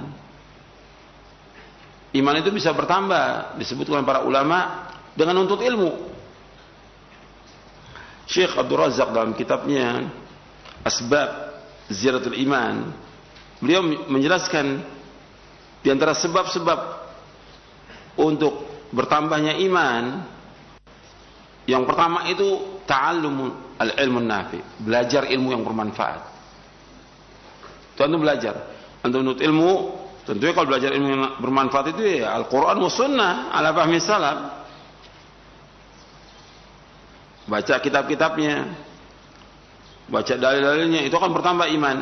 Iman itu bisa bertambah, disebutkan para ulama, dengan nuntut ilmu. Syekh Abdul Razak dalam kitabnya Asbab Ziyaratul Iman, beliau menjelaskan di antara sebab-sebab untuk bertambahnya iman, yang pertama itu ta'allum al-ilmun nafi, belajar ilmu yang bermanfaat. Itu antum belajar, antum menuntut ilmu, tentunya kalau belajar ilmu yang bermanfaat itu ya Al-Quran wa sunnah ala fahmi salaf. Baca kitab-kitabnya, baca dalil-dalilnya, itu akan bertambah iman.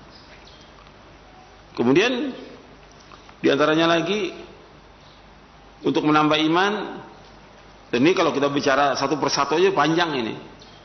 Kemudian diantaranya lagi untuk menambah iman, dan ini kalau kita bicara satu persatu aja panjang ini.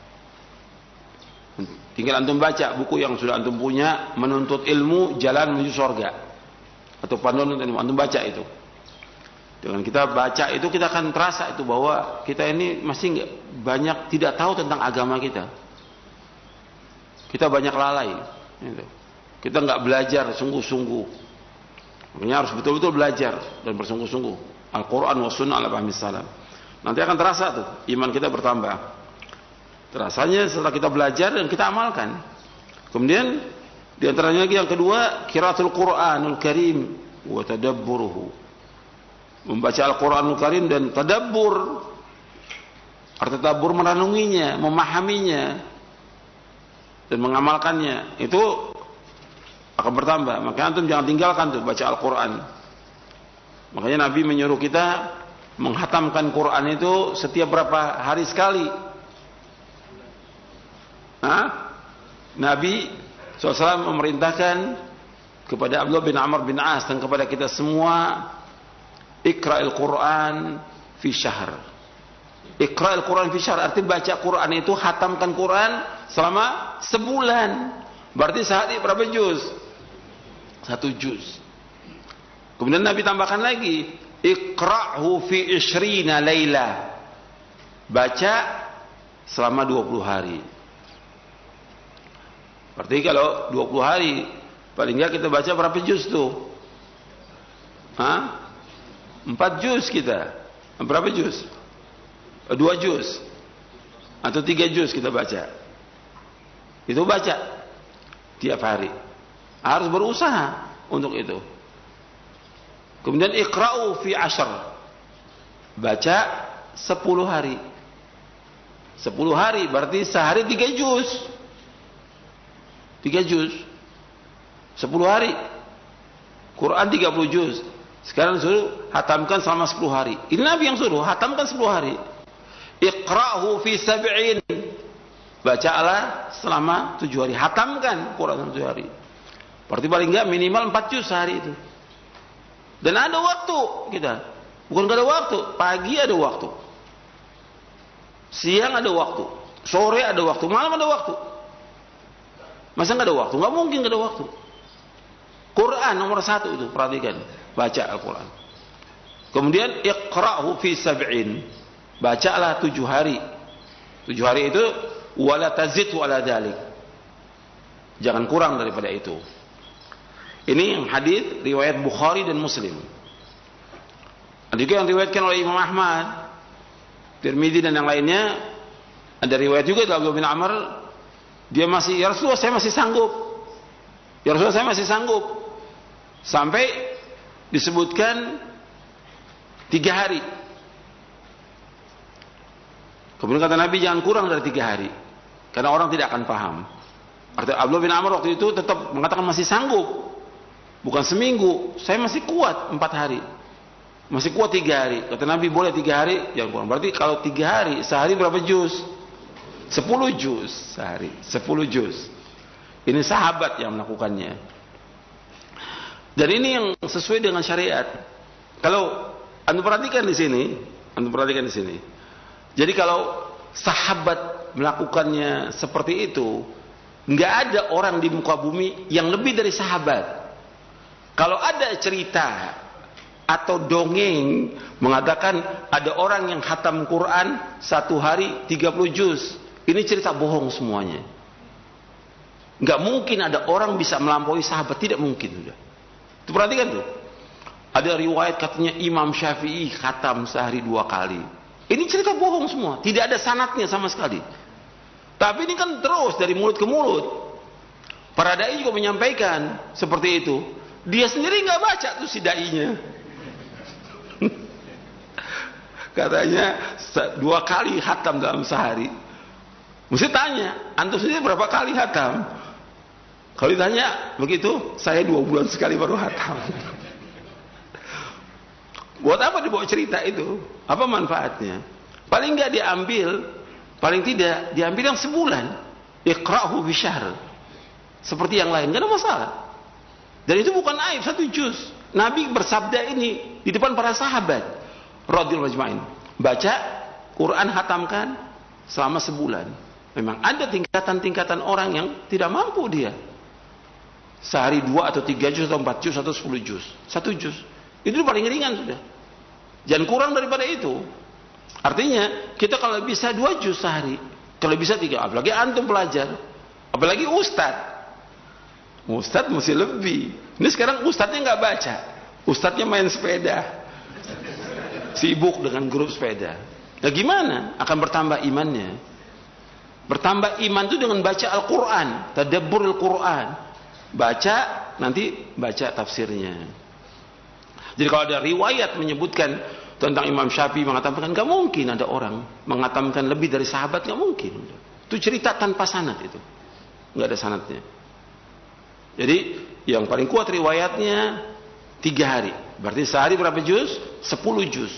Tinggal antum baca buku yang sudah antum punya, Menuntut Ilmu Jalan Menuju Surga, atau panduan ilmu, antum baca itu. Dengan kita baca itu kita akan terasa itu bahwa kita ini masih nggak banyak tidak tahu tentang agama kita. Kita banyak lalai. Gitu. Kita nggak belajar sungguh-sungguh. Makanya harus betul-betul belajar dan bersungguh-sungguh. Al-Quran wa sunnah ala fahmi salam. Nanti akan terasa tuh iman kita bertambah. Terasanya setelah kita belajar dan kita amalkan. Kemudian di antaranya lagi yang kedua, qiraatul Qur'anul Karim wa tadabburuhu. Membaca Al-Quranul Karim dan tadabbur. Arti tadabbur merenunginya, memahaminya dan mengamalkannya, itu akan bertambah. Maka antum jangan tinggalkan tuh baca Al-Quran. Makanya Nabi menyuruh kita menghatamkan Quran itu setiap berapa hari sekali. Hah? Nabi shallallahu alaihi wasallam memerintahkan kepada Abdullah bin Amr bin As dan kepada kita semua, Iqra'il Quran fi syahr. Iqra'il Quran fi syahr artinya baca Quran itu, hatamkan Quran selama sebulan. Berarti sehari berapa juz? Satu juz. Kemudian Nabi tambahkan lagi, Iqra'hu fi ishrina laila. Baca selama dua puluh hari. Berarti kalau dua puluh hari, paling enggak kita baca berapa juz tuh? Hah? Empat juz kita. Berapa juz? Dua juz. Atau tiga juz kita baca. Itu baca tiap hari. Harus berusaha untuk itu. Kemudian iqra'u fi ashar. Baca sepuluh hari. Sepuluh hari berarti sehari tiga juz. Tiga juz. Sepuluh hari. Quran tiga puluh juz. Sekarang suruh hatamkan selama sepuluh hari. Ini Nabi yang suruh hatamkan sepuluh hari. Iqra'hu fi sab'in. Bacalah selama tujuh hari. Hatamkan Quran tujuh hari. Berarti paling enggak minimal empat juz sehari itu. Dan ada waktu kita. Bukan enggak ada waktu. Pagi ada waktu. Siang ada waktu. Sore ada waktu. Malam ada waktu. Masa enggak ada waktu? Enggak mungkin enggak ada waktu. Quran nomor satu itu, perhatikan. Baca Al-Quran. Kemudian iqra'hu fi sab'in. Bacalah tujuh hari. Tujuh hari itu wala tazid wala dalik. Jangan kurang daripada itu. Ini yang hadis riwayat Bukhari dan Muslim. Ada juga yang diriwayatkan oleh Imam Ahmad, Tirmidzi dan yang lainnya. Ada riwayat juga dari Abdullah bin Amr, dia masih, ya Rasulullah saya masih sanggup. Ya Rasulullah saya masih sanggup. Sampai disebutkan tiga hari. Kemudian kata Nabi jangan kurang dari tiga hari. karena orang tidak akan paham. Artinya Abdullah bin Amr waktu itu tetap mengatakan masih sanggup, bukan seminggu, saya masih kuat empat hari, masih kuat tiga hari. Kata Nabi boleh tiga hari, jangan kurang. Berarti kalau tiga hari, sehari berapa juz? Sepuluh juz sehari, sepuluh juz. Ini sahabat yang melakukannya. Dan ini yang sesuai dengan syariat. Kalau anda perhatikan di sini, anda perhatikan di sini. Jadi kalau sahabat melakukannya seperti itu, nggak ada orang di muka bumi yang lebih dari sahabat. Kalau ada cerita atau dongeng mengatakan ada orang yang khatam Quran satu hari tiga puluh juz, ini cerita bohong semuanya. Nggak mungkin ada orang bisa melampaui sahabat, tidak mungkin. Udah. Itu perhatikan tuh. Ada riwayat katanya Imam Syafi'i khatam sehari dua kali. Ini cerita bohong semua, tidak ada sanadnya sama sekali. Tapi ini kan terus dari mulut ke mulut. Para dai juga menyampaikan seperti itu. Dia sendiri nggak baca tuh si dai-nya. Katanya dua kali khatam dalam sehari. Mesti tanya, antum sendiri berapa kali khatam? Kalau ditanya begitu, saya dua bulan sekali baru khatam. Buat apa dibawa cerita itu? Apa manfaatnya? Paling nggak diambil, paling tidak diambil yang sebulan. Iqra'hu bisyahr. Seperti yang lain, nggak ada masalah. Dan itu bukan aib, satu juz. Nabi bersabda ini di depan para sahabat radhiyallahu ajma'in. Baca Quran, hatamkan selama sebulan. Memang ada tingkatan-tingkatan orang yang tidak mampu dia. Sehari dua atau tiga juz atau empat juz atau sepuluh juz. Satu juz. Itu paling ringan sudah. Jangan kurang daripada itu. Artinya kita kalau bisa dua juz sehari, kalau bisa tiga, apalagi antum pelajar, apalagi ustadz. Ustadz mesti lebih. Ini sekarang ustadznya nggak baca, ustadznya main sepeda, sibuk dengan grup sepeda. Nah gimana? Akan bertambah imannya. Bertambah iman itu dengan baca Al-Quran, tadabbur Al-Quran. Baca, nanti baca tafsirnya. Jadi kalau ada riwayat menyebutkan tentang Imam Syafi'i mengatakan, nggak mungkin ada orang mengatakan lebih dari sahabat, nggak mungkin. Itu cerita tanpa sanad itu, nggak ada sanadnya. Jadi yang paling kuat riwayatnya tiga hari. Berarti sehari berapa juz? Sepuluh juz.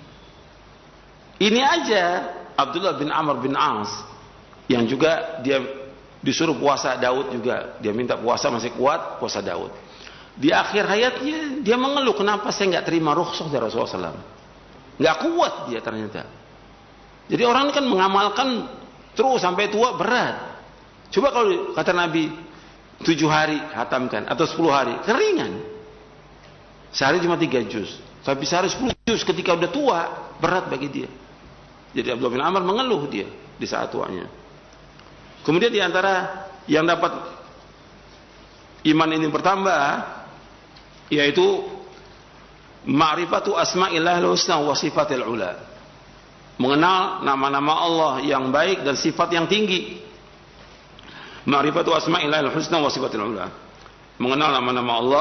Ini aja Abdullah bin Amr bin As yang juga dia disuruh puasa Daud juga. Dia minta puasa masih kuat, puasa Daud. Di akhir hayatnya dia mengeluh, kenapa saya nggak terima rukhsah dari Rasulullah shallallahu alaihi wasallam. Nggak kuat dia ternyata. Jadi orang ini kan mengamalkan terus sampai tua berat. Coba kalau kata Nabi tujuh hari hatamkan atau sepuluh hari, keringan. Sehari cuma tiga juz, tapi sehari sepuluh juz ketika udah tua berat bagi dia. Jadi Abdullah bin Amr mengeluh dia di saat tuanya. Kemudian di antara yang dapat iman ini bertambah, yaitu ma'rifatu asma'illahil husna wa sifatil ula. Mengenal nama-nama Allah yang baik dan sifat yang tinggi. Ma'rifatu asma'illahil husna wa sifatil ula. Mengenal nama-nama Allah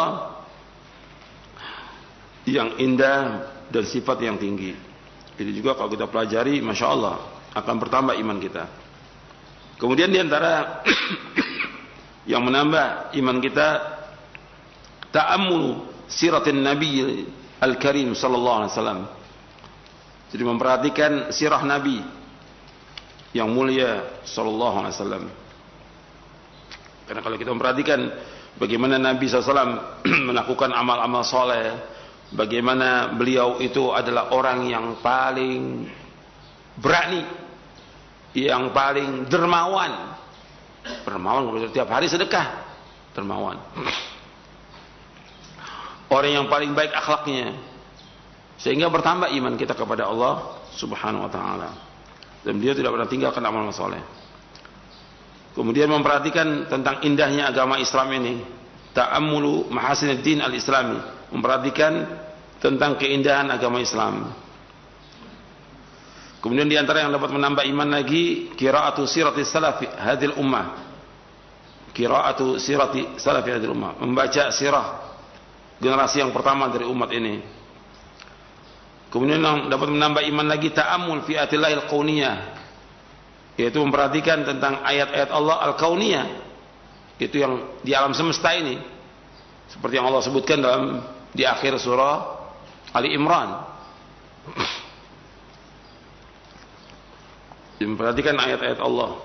yang indah dan sifat yang tinggi. Ini juga kalau kita pelajari, masya Allah akan bertambah iman kita. Kemudian diantara yang menambah iman kita, ta'ammul siratin Nabi Al-Karim sallallahu alaihi wasallam. Jadi memperhatikan sirah Nabi yang mulia sallallahu alaihi wasallam. Karena kalau kita memperhatikan bagaimana Nabi sallallahu alaihi wasallam melakukan amal-amal soleh, bagaimana beliau itu adalah orang yang paling berani, yang paling dermawan. Dermawan, tiap hari sedekah, dermawan. Orang yang paling baik akhlaknya, sehingga bertambah iman kita kepada Allah Subhanahu wa taala. Dan dia tidak pernah tinggalkan amal soleh. Kemudian memperhatikan tentang indahnya agama Islam ini, ta'ammulu mahasiniddin al-islami, memperhatikan tentang keindahan agama Islam. Kemudian di antara yang dapat menambah iman lagi, qiraatu sirati salafi hadhil ummah. Qiraatu sirati salafi hadhil ummah, membaca sirah generasi yang pertama dari umat ini. Kemudian yang dapat menambah iman lagi, ta'ammul fi atillahil qauniyah, yaitu memperhatikan tentang ayat-ayat Allah al-kauniyah, itu yang di alam semesta ini, seperti yang Allah sebutkan dalam di akhir surah Ali Imran. Memperhatikan ayat-ayat Allah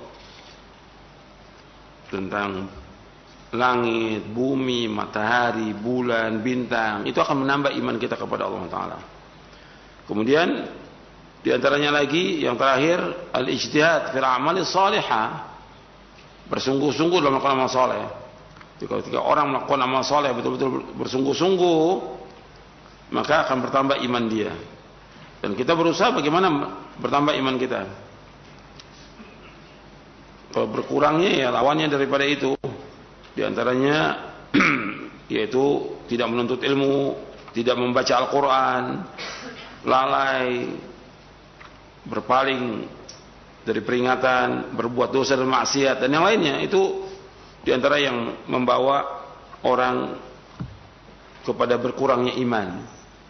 tentang langit, bumi, matahari, bulan, bintang, itu akan menambah iman kita kepada Allah Ta'ala. Kemudian di antaranya lagi yang terakhir, al-ijtihad fil a'mali shalihah, bersungguh-sungguh dalam melakukan amal saleh. Ketika orang melakukan amal saleh betul-betul bersungguh-sungguh, maka akan bertambah iman dia. Dan kita berusaha bagaimana bertambah iman kita. Kalau berkurangnya ya lawannya daripada itu. Di antaranya yaitu tidak menuntut ilmu, tidak membaca Al-Quran, lalai, berpaling dari peringatan, berbuat dosa dan maksiat dan yang lainnya. Itu diantara yang membawa orang kepada berkurangnya iman.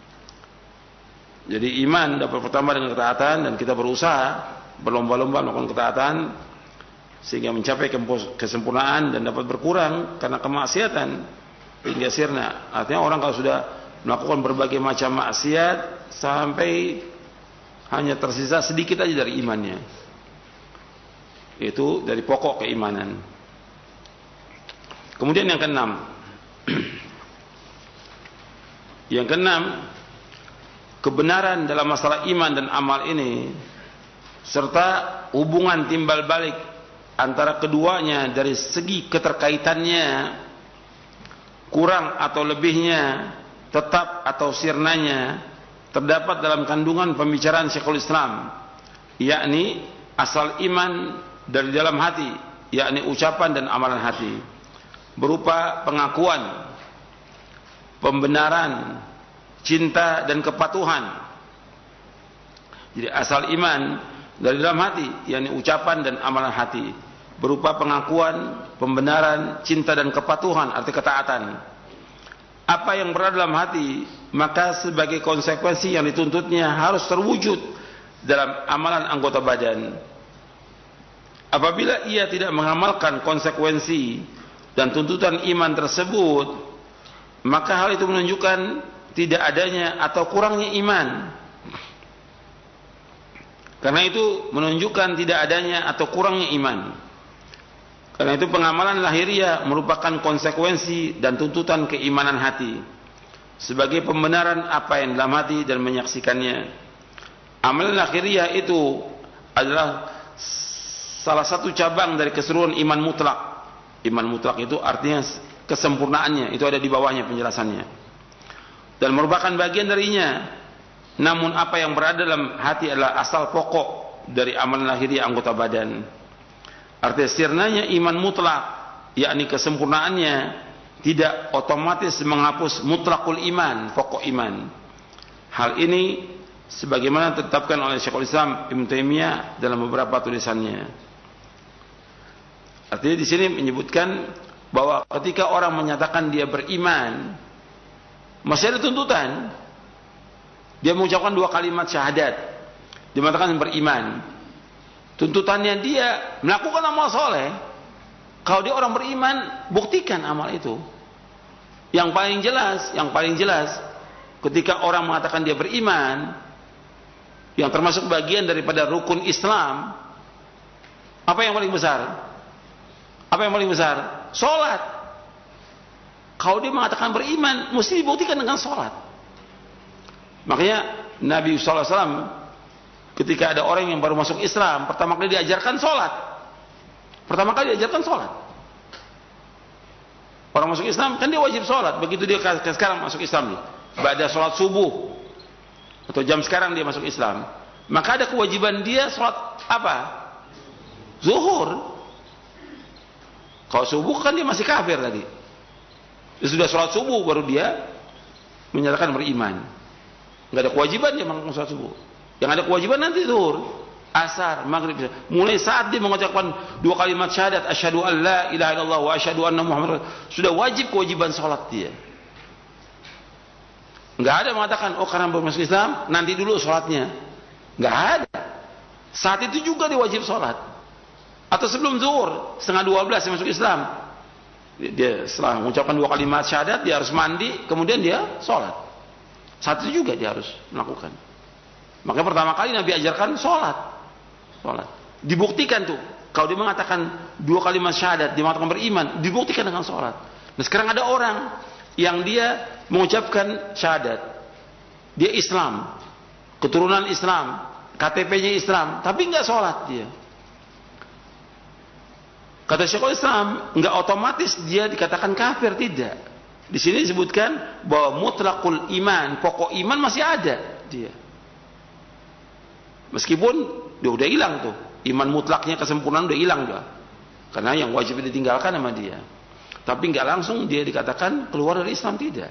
Jadi iman dapat bertambah dengan ketaatan, dan kita berusaha berlomba-lomba melakukan ketaatan sehingga mencapai kesempurnaan, dan dapat berkurang karena kemaksiatan hingga sirna. Artinya orang kalau sudah melakukan berbagai macam maksiat sampai hanya tersisa sedikit aja dari imannya, itu dari pokok keimanan. Kemudian yang keenam, yang keenam, kebenaran dalam masalah iman dan amal ini serta hubungan timbal balik antara keduanya dari segi keterkaitannya, kurang atau lebihnya, tetap atau sirnanya, terdapat dalam kandungan pembicaraan Syekhul Islam, yakni asal iman dari dalam hati, yakni ucapan dan amalan hati, berupa pengakuan, pembenaran, cinta dan kepatuhan. Jadi asal iman dari dalam hati, yakni ucapan dan amalan hati, berupa pengakuan, pembenaran, cinta dan kepatuhan, arti ketaatan. Apa yang berada dalam hati, maka sebagai konsekuensi yang dituntutnya harus terwujud dalam amalan anggota badan. Apabila ia tidak mengamalkan konsekuensi dan tuntutan iman tersebut, maka hal itu menunjukkan tidak adanya atau kurangnya iman. Karena itu menunjukkan tidak adanya atau kurangnya iman. Karena itu pengamalan lahiriah merupakan konsekuensi dan tuntutan keimanan hati sebagai pembenaran apa yang dalam hati dan menyaksikannya. Amalan lahiriah itu adalah salah satu cabang dari keseluruhan iman mutlak. Iman mutlak itu artinya kesempurnaannya, itu ada di bawahnya penjelasannya. Dan merupakan bagian darinya. Namun apa yang berada dalam hati adalah asal pokok dari amalan lahiriah anggota badan. Artinya sirnanya iman mutlak, yakni kesempurnaannya, tidak otomatis menghapus mutlakul iman, pokok iman. Hal ini sebagaimana ditetapkan oleh Syekhul Islam Ibnu Taimiyah dalam beberapa tulisannya. Artinya di sini menyebutkan bahwa ketika orang menyatakan dia beriman, masih ada tuntutan. Dia mengucapkan dua kalimat syahadat, dia mengatakan beriman. Tuntutannya dia melakukan amal soleh. Kalau dia orang beriman, buktikan amal itu. Yang paling jelas, yang paling jelas, ketika orang mengatakan dia beriman, yang termasuk bagian daripada rukun Islam, apa yang paling besar? Apa yang paling besar? Sholat. Kalau dia mengatakan beriman, mesti dibuktikan dengan sholat. Makanya Nabi shallallahu alaihi wasallam ketika ada orang yang baru masuk Islam, pertama kali diajarkan sholat. Pertama kali diajarkan sholat. Orang masuk Islam kan dia wajib sholat. Begitu dia sekarang masuk Islam nih, pada sholat subuh atau jam sekarang dia masuk Islam, maka ada kewajiban dia sholat apa? Zuhur. Kalau subuh kan dia masih kafir tadi. Dia sudah sholat subuh baru dia menyatakan beriman. Nggak ada kewajiban dia melakukan sholat subuh. Yang ada kewajiban nanti zuhur, asar, maghrib. Mulai saat dia mengucapkan dua kalimat syahadat, asyhadu an la ilaha illallah wa asyhadu anna muhammadar, sudah wajib kewajiban sholat dia. Nggak ada mengatakan, oh karena baru masuk Islam nanti dulu sholatnya. Nggak ada. Saat itu juga dia wajib sholat. Atau sebelum zuhur, setengah dua belas dia masuk Islam. Dia setelah mengucapkan dua kalimat syahadat, dia harus mandi, kemudian dia sholat. Satu juga dia harus melakukan. Makanya pertama kali Nabi ajarkan sholat. Sholat. Dibuktikan tuh. Kalau dia mengatakan dua kalimat syahadat, dia mengatakan beriman, dibuktikan dengan sholat. Nah sekarang ada orang yang dia mengucapkan syahadat, dia Islam, keturunan Islam, K T P-nya Islam, tapi nggak sholat dia. Kata Syekhul Islam, nggak otomatis dia dikatakan kafir, tidak. Di sini disebutkan bahwa mutlaqul iman, pokok iman masih ada dia. Meskipun dia udah hilang tuh, iman mutlaknya, kesempurnaan udah hilang dah. Karena yang wajib ditinggalkan sama dia. Tapi nggak langsung dia dikatakan keluar dari Islam, tidak.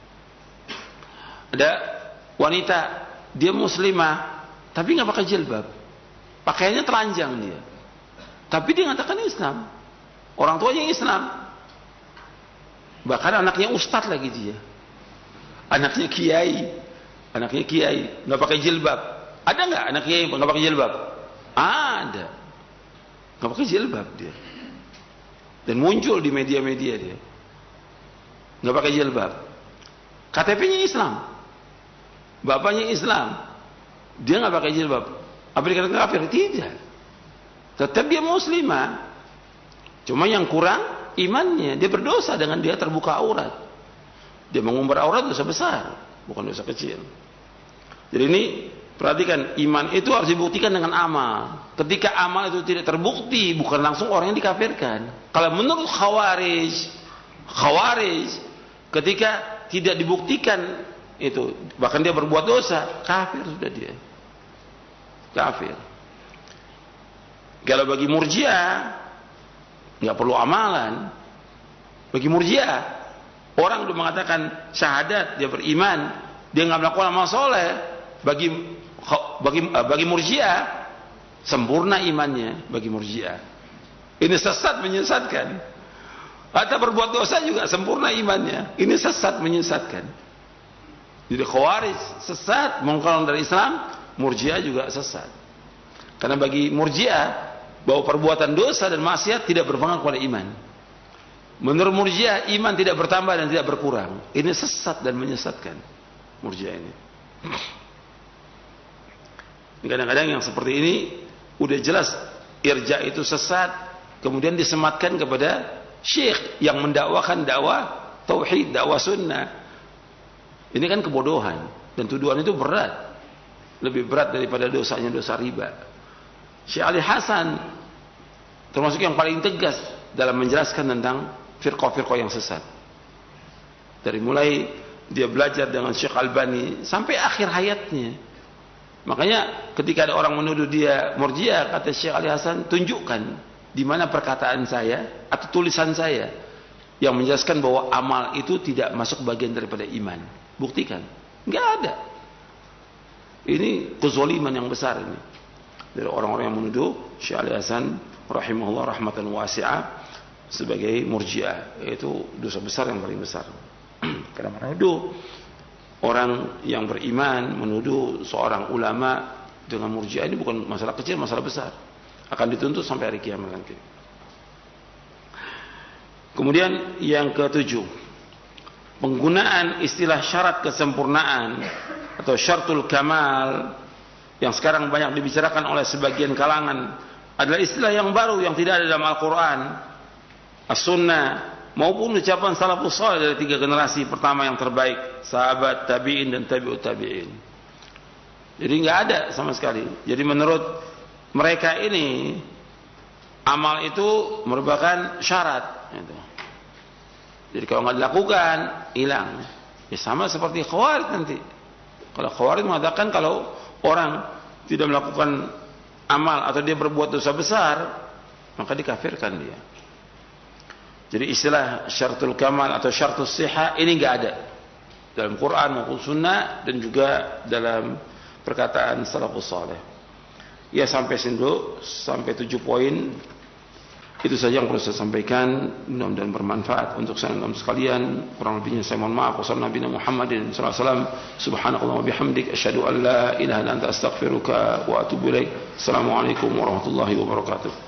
Ada wanita, dia muslimah, tapi nggak pakai jilbab, pakaiannya telanjang dia. Tapi dia mengatakan Islam, orang tuanya Islam, bahkan anaknya ustadz lagi dia, anaknya kiai, anaknya kiai nggak pakai jilbab. Ada nggak anak kiai nggak pakai jilbab? Ada, nggak pakai jilbab dia, dan muncul di media-media dia, nggak pakai jilbab. K T P-nya Islam, bapaknya Islam, dia nggak pakai jilbab. Apa dikatakan kafir? Tidak. Tetap dia muslimah. Cuma yang kurang imannya. Dia berdosa dengan dia terbuka aurat. Dia mengumbar aurat dosa besar, bukan dosa kecil. Jadi ini perhatikan, iman itu harus dibuktikan dengan amal. Ketika amal itu tidak terbukti, bukan langsung orang yang dikafirkan. Kalau menurut Khawarij, Khawarij ketika tidak dibuktikan itu, bahkan dia berbuat dosa, kafir sudah dia. Kafir. Kalau bagi Murji'ah nggak perlu amalan. Bagi Murji'ah, orang sudah mengatakan syahadat, dia beriman, dia nggak melakukan amal soleh. Bagi bagi bagi Murji'ah sempurna imannya. Bagi Murji'ah ini sesat, menyesatkan. Atau berbuat dosa juga sempurna imannya. Ini sesat, menyesatkan. Jadi Khawarij sesat, mengkeluarkan dari Islam. Murji'ah juga sesat. Karena bagi Murji'ah bahwa perbuatan dosa dan maksiat tidak berpengaruh pada iman. Menurut Murji'ah, iman tidak bertambah dan tidak berkurang. Ini sesat dan menyesatkan Murji'ah ini. Kadang-kadang yang seperti ini udah jelas irja itu sesat, kemudian disematkan kepada syekh yang mendakwakan dakwah tauhid, dakwah sunnah. Ini kan kebodohan, dan tuduhan itu berat, lebih berat daripada dosanya dosa riba. Syekh Ali Hasan termasuk yang paling tegas dalam menjelaskan tentang firqah-firqah yang sesat. Dari mulai dia belajar dengan Syekh Albani sampai akhir hayatnya. Makanya ketika ada orang menuduh dia Murji'ah, kata Syekh Ali Hasan, tunjukkan di mana perkataan saya atau tulisan saya yang menjelaskan bahwa amal itu tidak masuk bagian daripada iman. Buktikan. Enggak ada. Ini kezaliman yang besar ini dari orang-orang yang menuduh Syekh Ali Hasan rahimahullah rahmatan wasi'ah sebagai Murji'ah. Itu dosa besar yang paling besar. Karena menuduh orang yang beriman, menuduh seorang ulama dengan Murji'ah, ini bukan masalah kecil, masalah besar. Akan dituntut sampai hari kiamat nanti. Kemudian yang ketujuh, penggunaan istilah syarat kesempurnaan atau syaratul kamal yang sekarang banyak dibicarakan oleh sebagian kalangan adalah istilah yang baru yang tidak ada dalam Al-Quran, As-Sunnah, maupun ucapan salafus saleh dari tiga generasi pertama yang terbaik, sahabat, tabi'in dan tabi'ut tabi'in. Jadi nggak ada sama sekali. Jadi menurut mereka ini amal itu merupakan syarat. Jadi kalau nggak dilakukan hilang. Ya sama seperti Khawarij nanti. Kalau Khawarij mengatakan kalau orang tidak melakukan amal atau dia berbuat dosa besar, maka dikafirkan dia. Jadi istilah syaratul kamal atau syaratus sihah ini enggak ada dalam Quran maupun Sunnah dan juga dalam perkataan salafus saleh. Ya sampai sini dulu, sampai tujuh poin. Itu saja yang perlu saya sampaikan. Mudah-mudahan bermanfaat untuk saya dan sekalian. Kurang lebihnya saya mohon maaf. Wassalamualaikum warahmatullahi wabarakatuh. Sallallahu alaihi wasallam. Subhanakallahumma bihamdik asyhadu an la ilaha illa anta astaghfiruka wa atubu ilaik. Assalamualaikum warahmatullahi wabarakatuh.